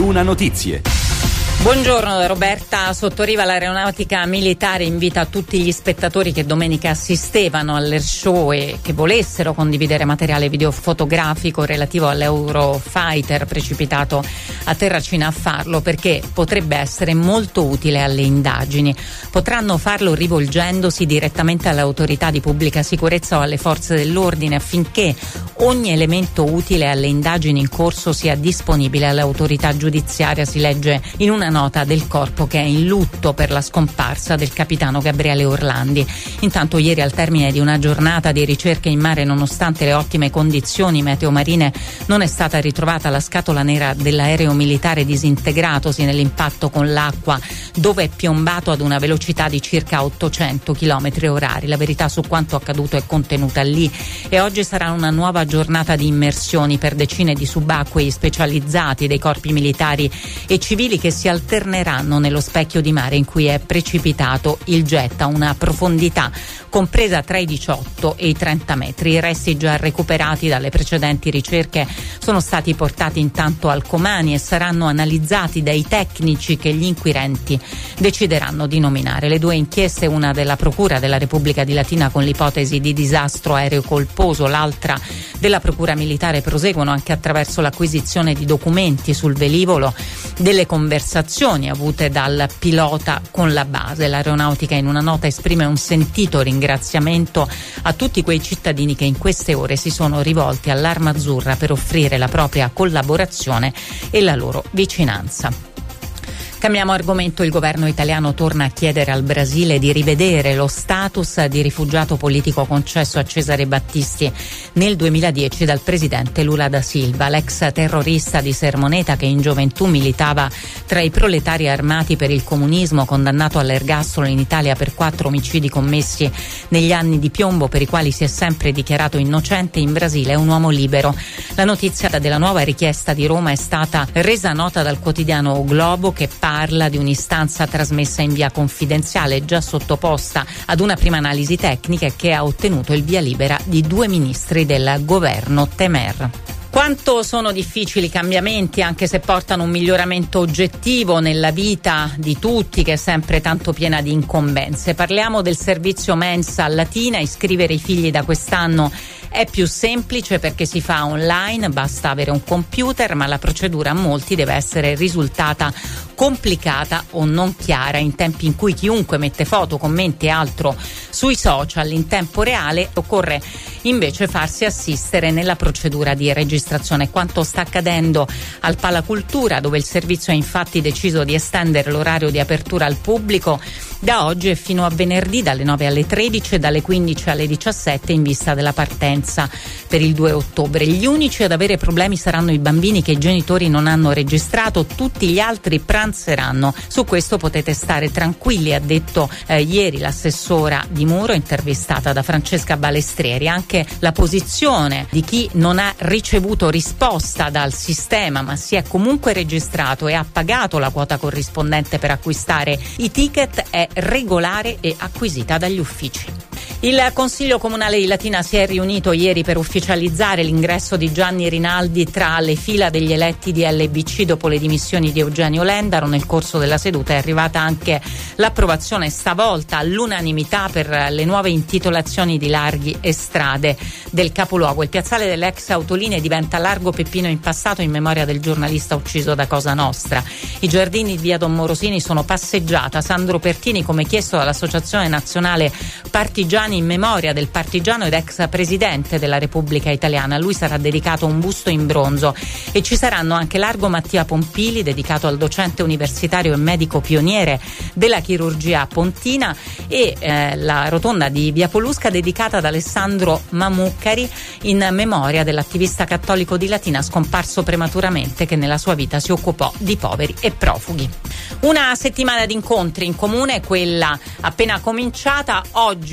Luna Notizie. Buongiorno da Roberta Sottoriva. L'Aeronautica Militare invita tutti gli spettatori che domenica assistevano all'Air Show e che volessero condividere materiale videofotografico relativo all'Eurofighter precipitato a Terracina a farlo, perché potrebbe essere molto utile alle indagini. Potranno farlo rivolgendosi direttamente alle autorità di pubblica sicurezza o alle forze dell'ordine affinché ogni elemento utile alle indagini in corso sia disponibile all'autorità giudiziaria, si legge in una nota del corpo che è in lutto per la scomparsa del capitano Gabriele Orlandi. Intanto ieri, al termine di una giornata di ricerche in mare, nonostante le ottime condizioni meteo marine, non è stata ritrovata la scatola nera dell'aereo militare disintegratosi nell'impatto con l'acqua, dove è piombato ad una velocità di circa 800 km/h. La verità su quanto accaduto è contenuta lì e oggi sarà una nuova giornata di immersioni per decine di subacquei specializzati dei corpi militari e civili che si alterneranno nello specchio di mare in cui è precipitato il jet a una profondità compresa tra i 18 e i 30 metri. I resti già recuperati dalle precedenti ricerche sono stati portati intanto al Comani e saranno analizzati dai tecnici che gli inquirenti decideranno di nominare. Le due inchieste, una della Procura della Repubblica di Latina con l'ipotesi di disastro aereo colposo, l'altra della Procura Militare, proseguono anche attraverso l'acquisizione di documenti sul velivolo delle conversazioni avute dal pilota con la base. L'Aeronautica in una nota esprime un sentito ringraziamento a tutti quei cittadini che in queste ore si sono rivolti all'Arma Azzurra per offrire la propria collaborazione e la loro vicinanza. Cambiamo argomento. Il governo italiano torna a chiedere al Brasile di rivedere lo status di rifugiato politico concesso a Cesare Battisti nel 2010 dal presidente Lula da Silva. L'ex terrorista di Sermoneta, che in gioventù militava tra i proletari armati per il comunismo, condannato all'ergastolo in Italia per 4 omicidi commessi negli anni di piombo per i quali si è sempre dichiarato innocente, in Brasile è un uomo libero. La notizia della nuova richiesta di Roma è stata resa nota dal quotidiano O Globo, che parla di un'istanza trasmessa in via confidenziale già sottoposta ad una prima analisi tecnica e che ha ottenuto il via libera di 2 ministri del governo Temer. Quanto sono difficili i cambiamenti, anche se portano un miglioramento oggettivo nella vita di tutti, che è sempre tanto piena di incombenze. Parliamo del servizio mensa Latina. Iscrivere i figli da quest'anno è più semplice perché si fa online, basta avere un computer, ma la procedura a molti deve essere risultata complicata o non chiara, in tempi in cui chiunque mette foto, commenti e altro sui social in tempo reale. Occorre invece farsi assistere nella procedura di registrazione. Quanto sta accadendo al Palacultura, dove il servizio ha infatti deciso di estendere l'orario di apertura al pubblico da oggi e fino a venerdì dalle 9 alle 13 e dalle 15 alle 17 in vista della partenza per il 2 ottobre. Gli unici ad avere problemi saranno i bambini che i genitori non hanno registrato, tutti gli altri pranzeranno. Su questo potete stare tranquilli, ha detto ieri l'assessora di Muro, intervistata da Francesca Balestrieri. Anche la posizione di chi non ha ricevuto risposta dal sistema ma si è comunque registrato e ha pagato la quota corrispondente per acquistare i ticket è regolare e acquisita dagli uffici. Il Consiglio Comunale di Latina si è riunito ieri per ufficializzare l'ingresso di Gianni Rinaldi tra le fila degli eletti di LBC dopo le dimissioni di Eugenio Lendaro. Nel corso della seduta è arrivata anche l'approvazione, stavolta all'unanimità, per le nuove intitolazioni di larghi e strade del capoluogo. Il piazzale delle ex autolinee diventa Largo Peppino Impastato in memoria del giornalista ucciso da Cosa Nostra. I giardini di via Don Morosini sono passeggiata. Sandro Pertini, come chiesto dall'Associazione Nazionale Partigiani, in memoria del partigiano ed ex presidente della Repubblica Italiana. A lui sarà dedicato un busto in bronzo e ci saranno anche Largo Mattia Pompili, dedicato al docente universitario e medico pioniere della chirurgia pontina, e la rotonda di via Polusca dedicata ad Alessandro Mamuccari in memoria dell'attivista cattolico di Latina scomparso prematuramente, che nella sua vita si occupò di poveri e profughi. Una settimana di incontri in comune, quella appena cominciata. Oggi si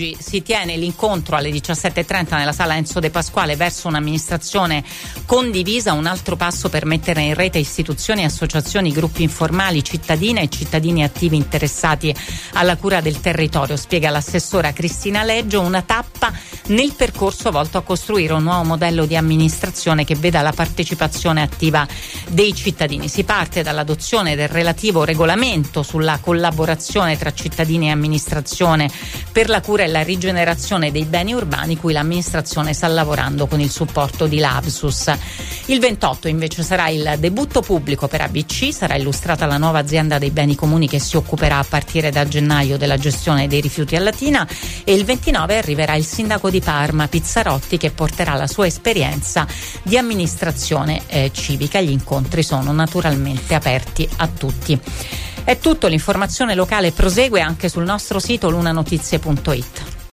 si tiene l'incontro alle 17:30 nella sala Enzo De Pasquale verso un'amministrazione condivisa, un altro passo per mettere in rete istituzioni, associazioni, gruppi informali, cittadine e cittadini attivi interessati alla cura del territorio, spiega l'assessora Cristina Leggio, una tappa nel percorso volto a costruire un nuovo modello di amministrazione che veda la partecipazione attiva dei cittadini. Si parte dall'adozione del relativo regolamento sulla collaborazione tra cittadini e amministrazione per la cura e la rigenerazione dei beni urbani, cui l'amministrazione sta lavorando con il supporto di Lapsus. Il 28 invece sarà il debutto pubblico per ABC, sarà illustrata la nuova azienda dei beni comuni che si occuperà a partire da gennaio della gestione dei rifiuti a Latina, e il 29 arriverà il sindaco di Parma Pizzarotti, che porterà la sua esperienza di amministrazione civica. Gli incontri sono naturalmente aperti a tutti. È tutto, l'informazione locale prosegue anche sul nostro sito lunanotizie.it.